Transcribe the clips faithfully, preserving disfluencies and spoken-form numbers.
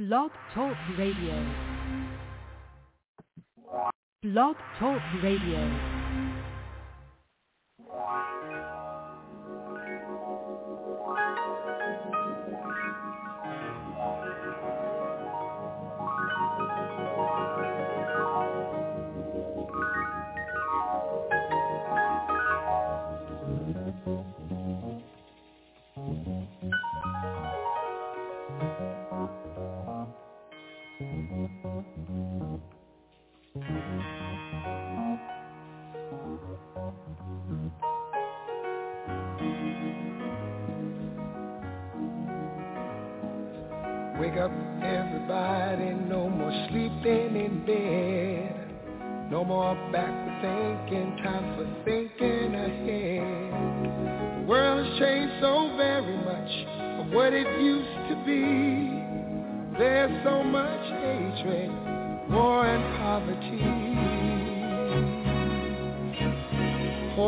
Blog Talk Radio. Blog Talk Radio. Wake up, everybody, no more sleeping in bed. No more backward thinking, time for thinking ahead. The world has changed so very much from what it used to be. There's so much hatred, war and poverty. Oh,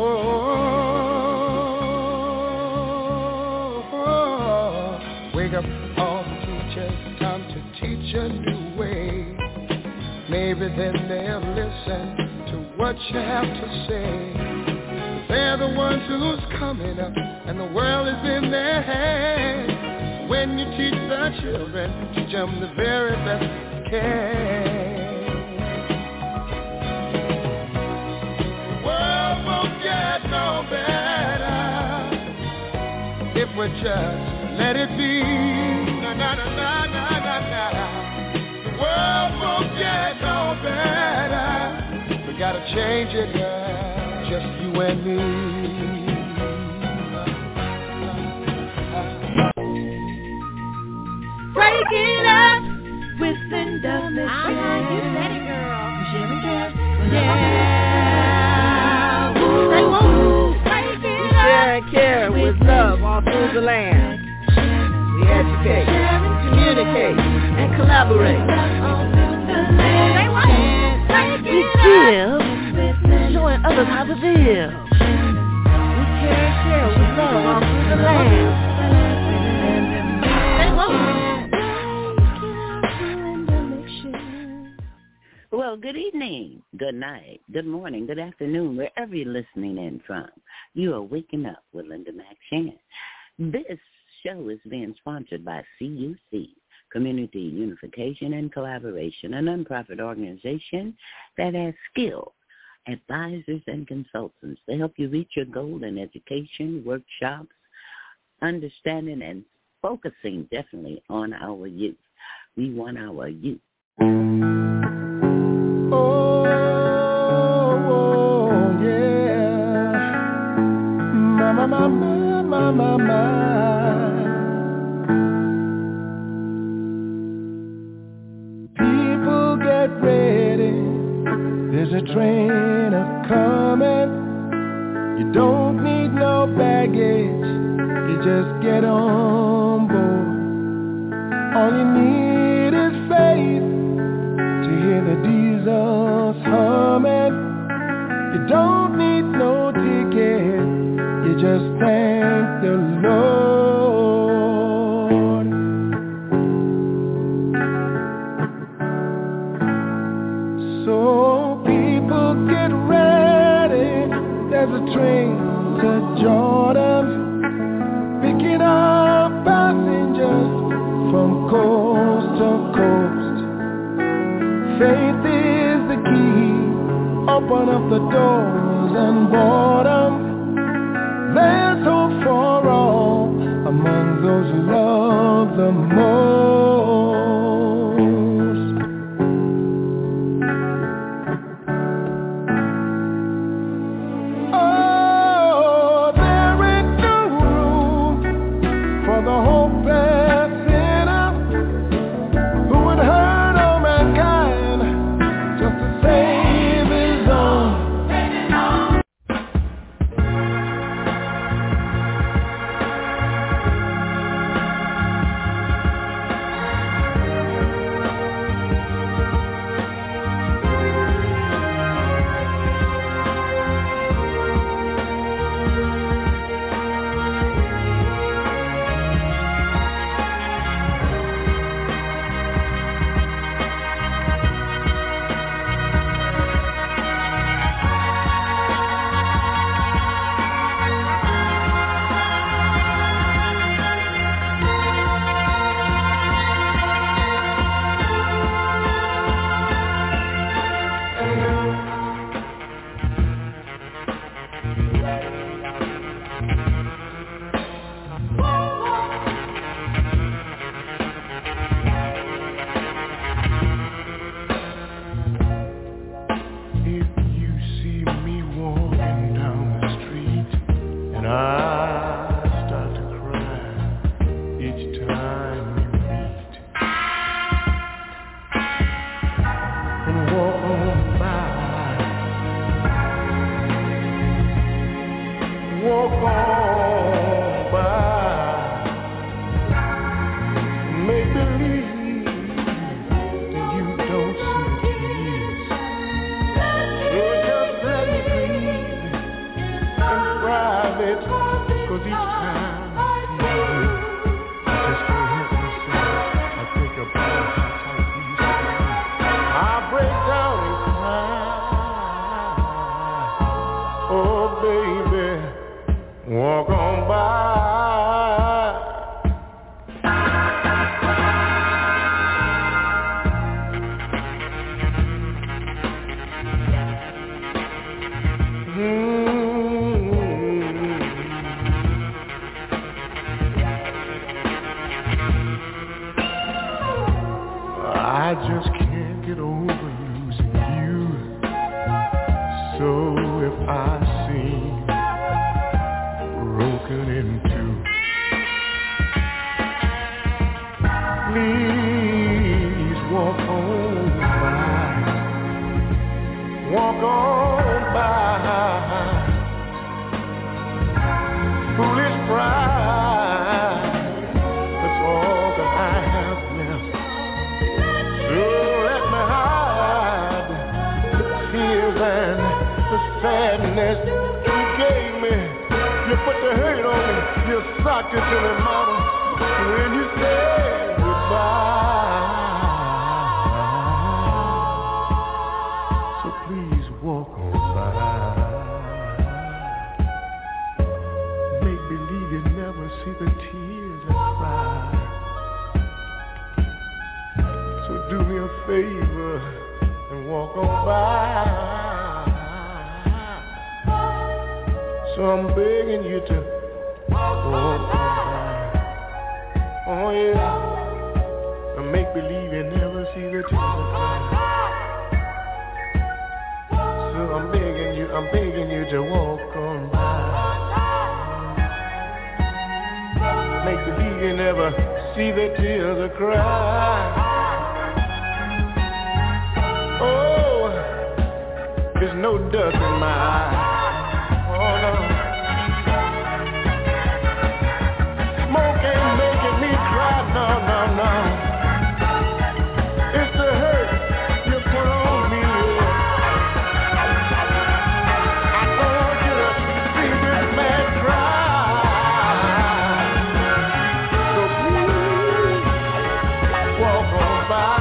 oh, oh. Wake up, all time to teach a new way. Maybe then they'll listen to what you have to say. They're the ones who's coming up, and the world is in their hands. When you teach the children, teach them the very best you can. The world won't get no better if we just let it be. Na na na na na na na. The world won't get no better. We gotta change it, girl. Just you and me. Break it up with Linda Michelle. Uh-huh, you said it, girl. Yeah. Say woo. Break it we share and care with love all through the land. We educate, communicate, and collaborate. We give, showing others how to live. We care and share with love all through the land. Well, good evening, good night, good morning, good afternoon, wherever you're listening in from. You are waking up with Linda McShann. This show is being sponsored by C U C, Community Unification and Collaboration, a nonprofit organization that has skilled advisors and consultants to help you reach your goal in education, workshops, understanding, and focusing definitely on our youth. We want our youth. Oh, oh yeah. Ma, ma, ma, ma, ma, ma. People get ready. There's a train a-coming. You don't need no baggage. You just get on board. All you need is faith to hear the diesels humming. You don't need no ticket. You just thank the Lord. So people get ready. There's a train to Jordan, picking up passengers from coast to coast. Faith is the key. Open up the doors and board 'em. There's hope for all among those you love the most. Oh, there ain't no room for the hopeless sinner who would hurt all mankind just to save his own. just can't get over losing you. So if I seem broken in two, please walk on by, walk on by. Foolish pride, that's all that I have left. So let me hide the tears and the sadness you gave me. You put the hurt on me, you socked it to me, mama, when you said goodbye. So please walk on by. Make believe you never see the tears I cry. So do me a favor and walk on by. So I'm begging you to walk on by. Oh yeah, and make believe you never see the tears I cry. So I'm begging you, I'm begging you to walk on by. Make believe you never see the tears I cry. Oh, there's no dust in my eye. Oh no. Smoke ain't making me cry, no, no, no. It's the hurt you put on me. I don't want you to see this man cry. So please walk on by.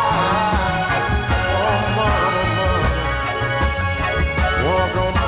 Oh, mama, mama, walk on by.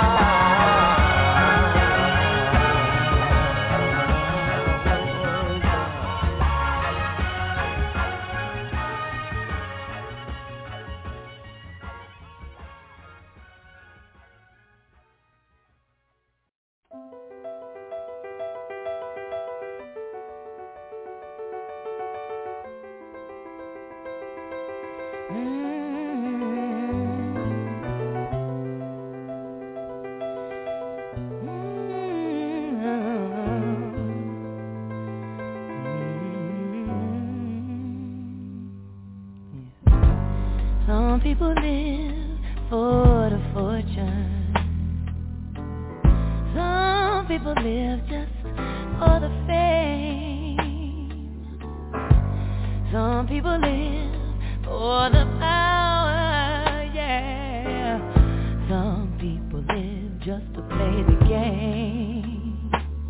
Some people live for the fortune. Some people live just for the fame. Some people live for the power, yeah. Some people live just to play the game.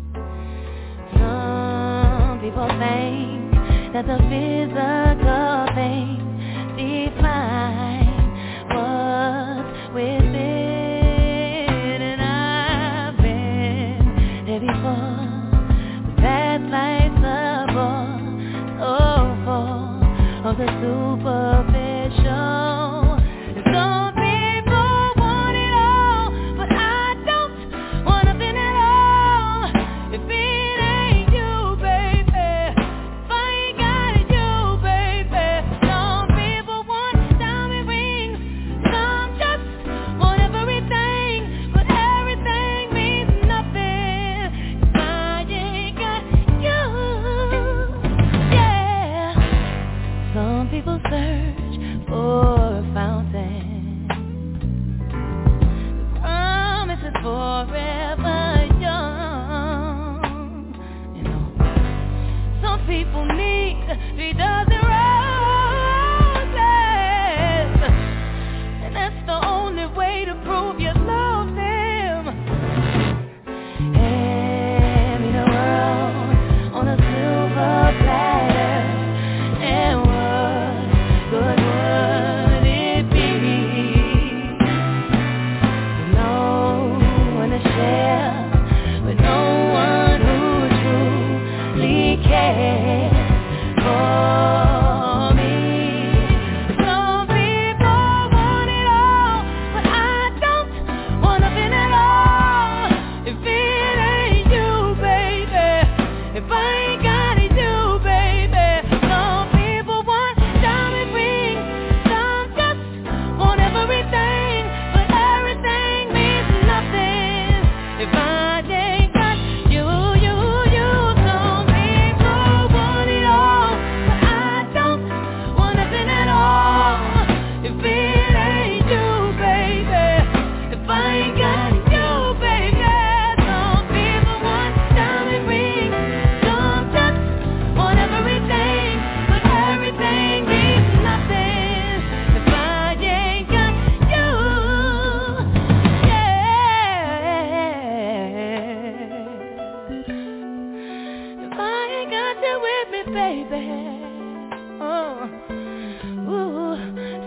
Some people think that the physical things define what's within, and I've been there before. The past lives are born so full of the superficial. Some people want it all, but I don't want nothing at all. If it ain't you, baby, if I ain't got it, you, baby. Some people want diamond rings, some just want everything, but everything means nothing if I ain't got you. Yeah. Some people search for a fountain. The promise is forever young. You know, some people need three dozen roses, and that's the only way to prove you love them. Hand me the world on a silver platter, and what good would it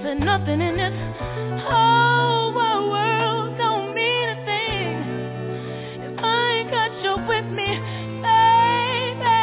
said nothing in this whole wide world don't mean a thing if I ain't got you with me, baby.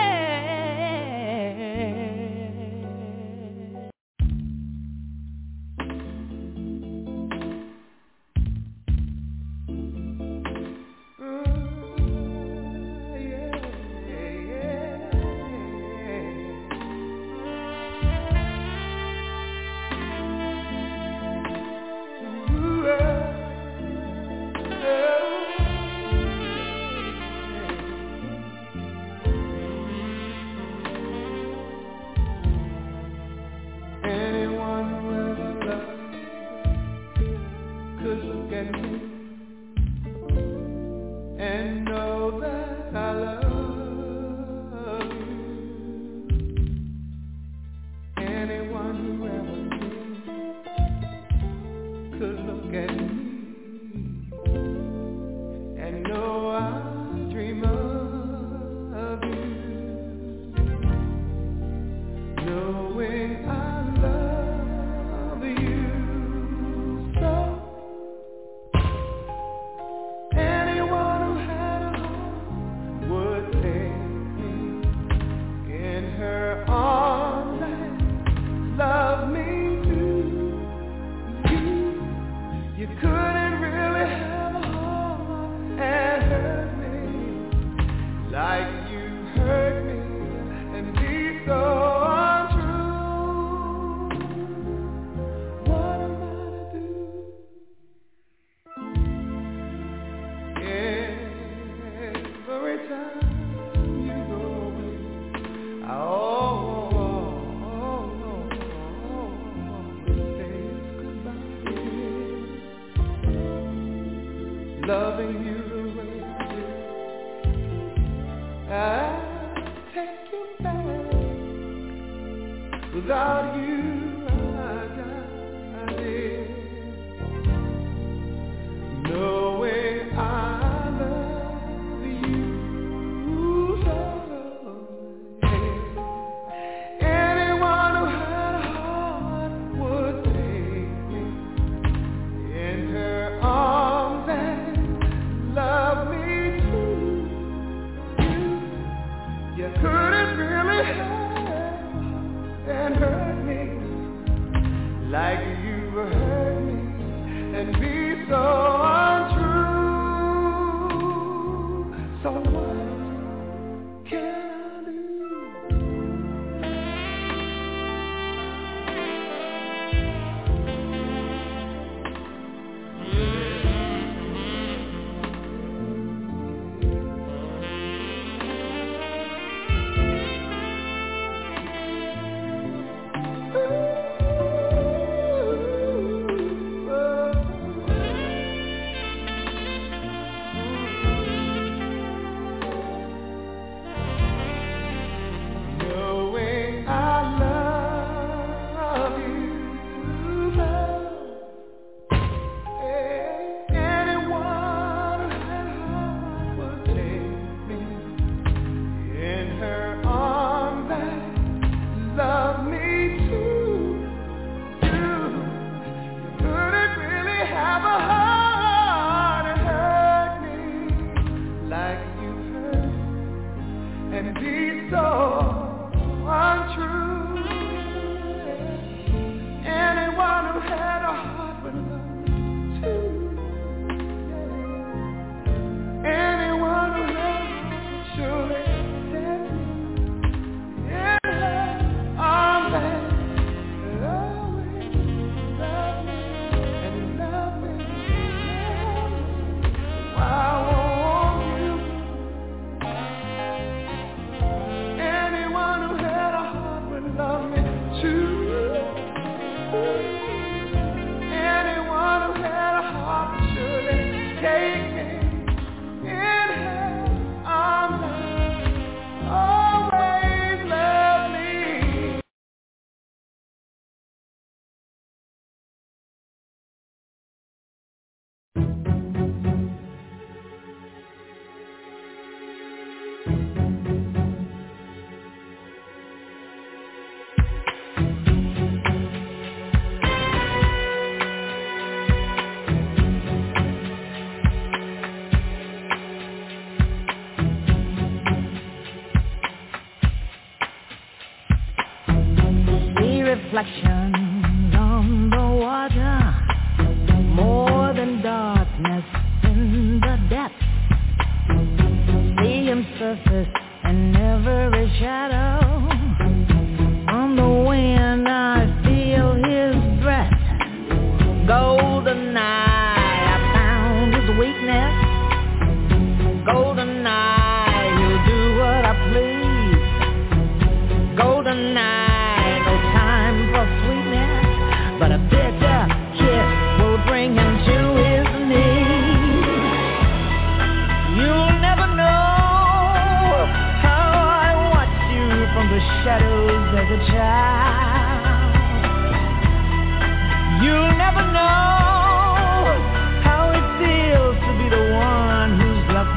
reflections on the water, more than darkness in the depths. See him surface in every shadow. On the wind I feel his breath. Golden eye, I found his weakness. Golden eye, he'll do what I please. Golden eye, no time for sweetness, but a bitter kiss will bring him to his knees. You'll never know how I watched you from the shadows as a child. You'll never know how it feels to be the one who's left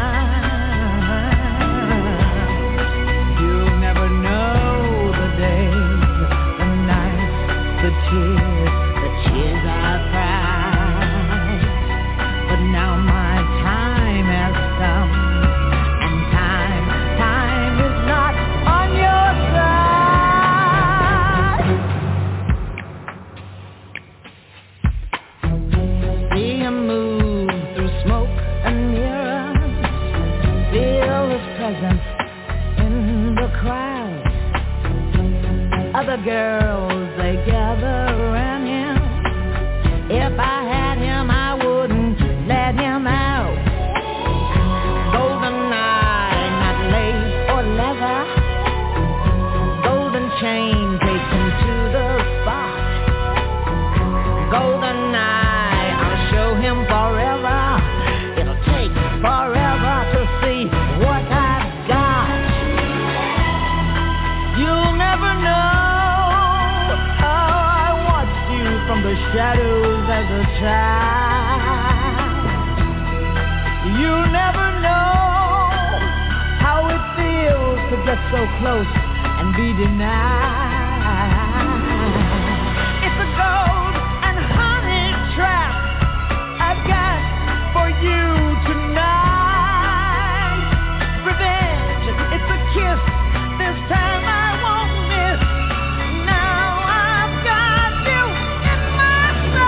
behind. You'll never know the days, the nights, the tears, the tears I cried. But now my time has come, and time, time is not on your side. See him move through smoke and mirrors, feel his presence in the crowd. Other girls, they gather around him. If I had him, I wouldn't let him out. Golden eye, not lace or leather. Golden chain, take him to the spot. Golden eye, I'll show him forever. It'll take forever to see what I've got. You'll never know how I watched you from the shadows as a child. You'll never know how it feels to get so close and be denied. It's a gold and honey trap I've got for you tonight. Revenge, it's a kiss, this time I won't miss. Now I've got you in my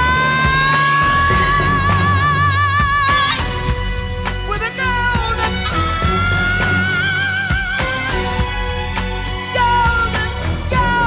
sight. With a golden eye, golden, golden.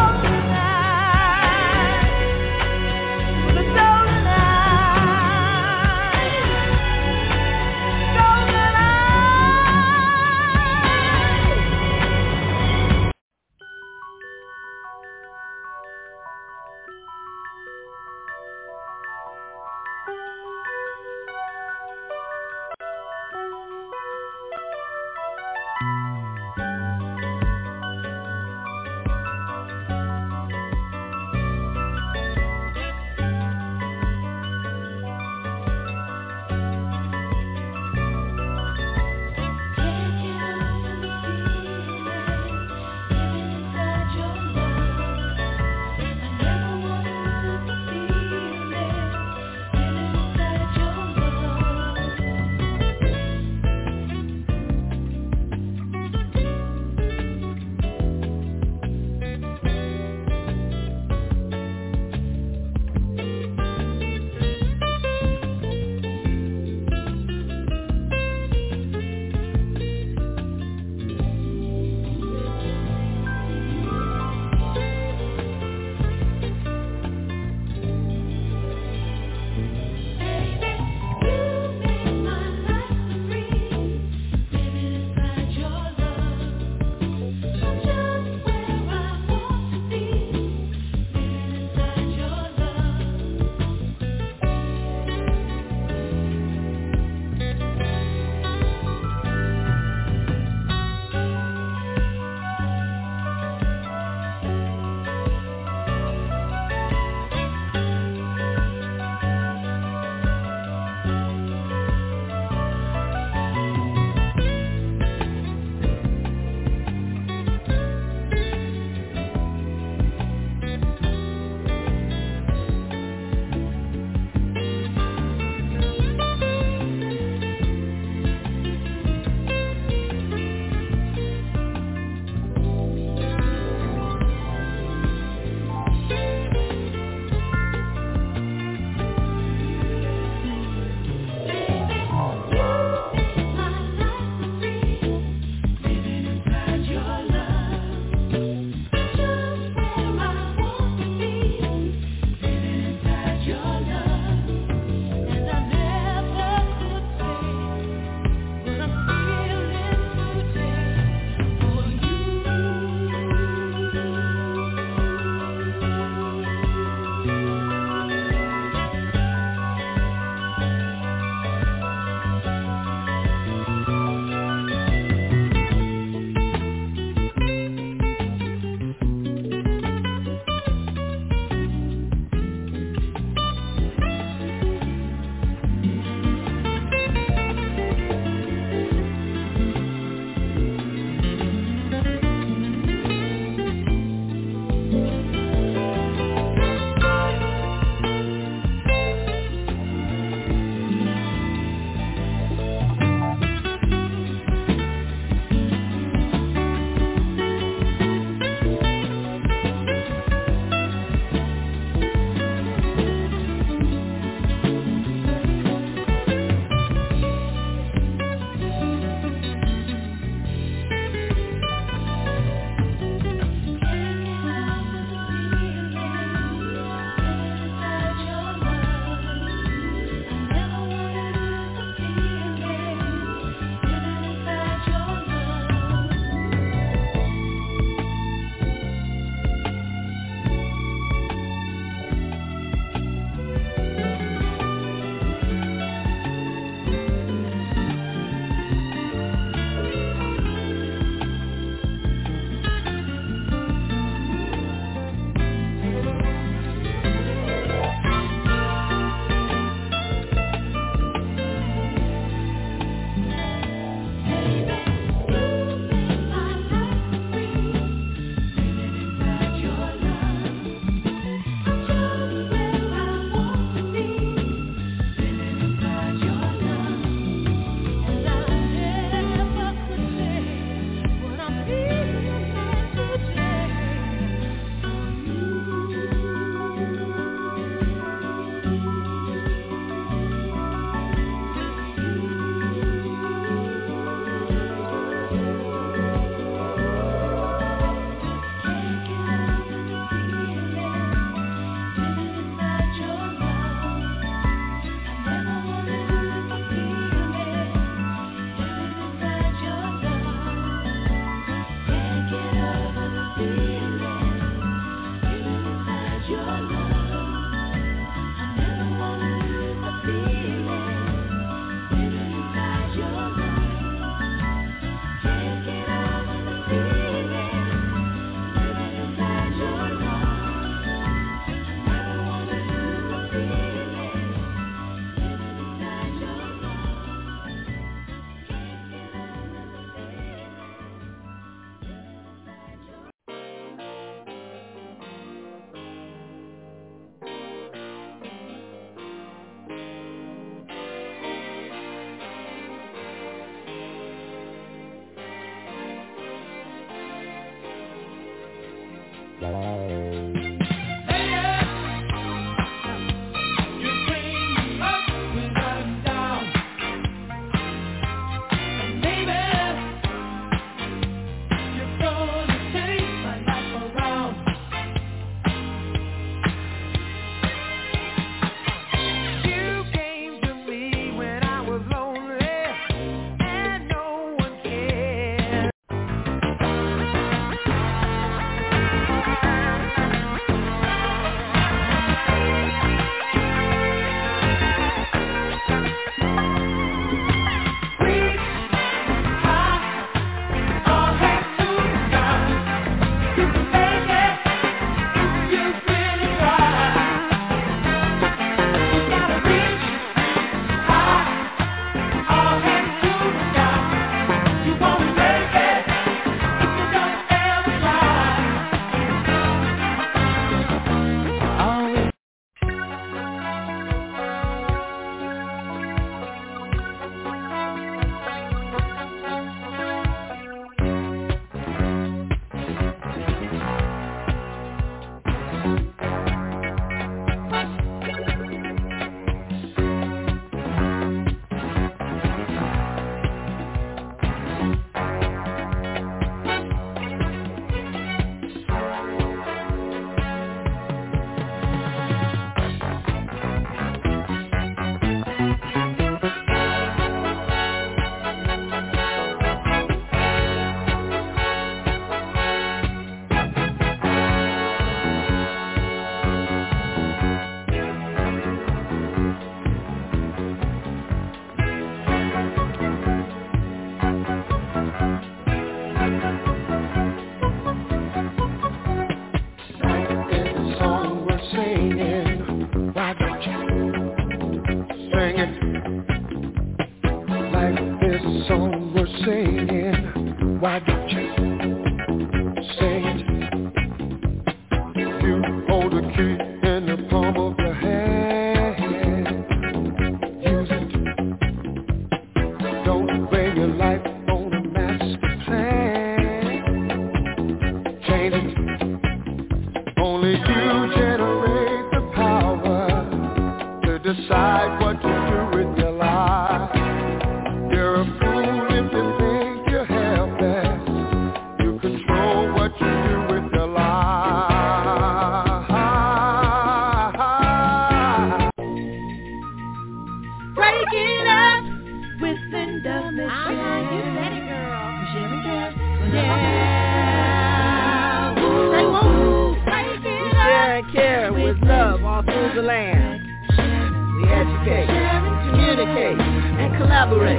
share with love all through the land. We educate, communicate, and collaborate.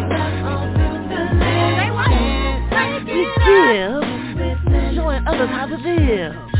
We give, showing others how to live.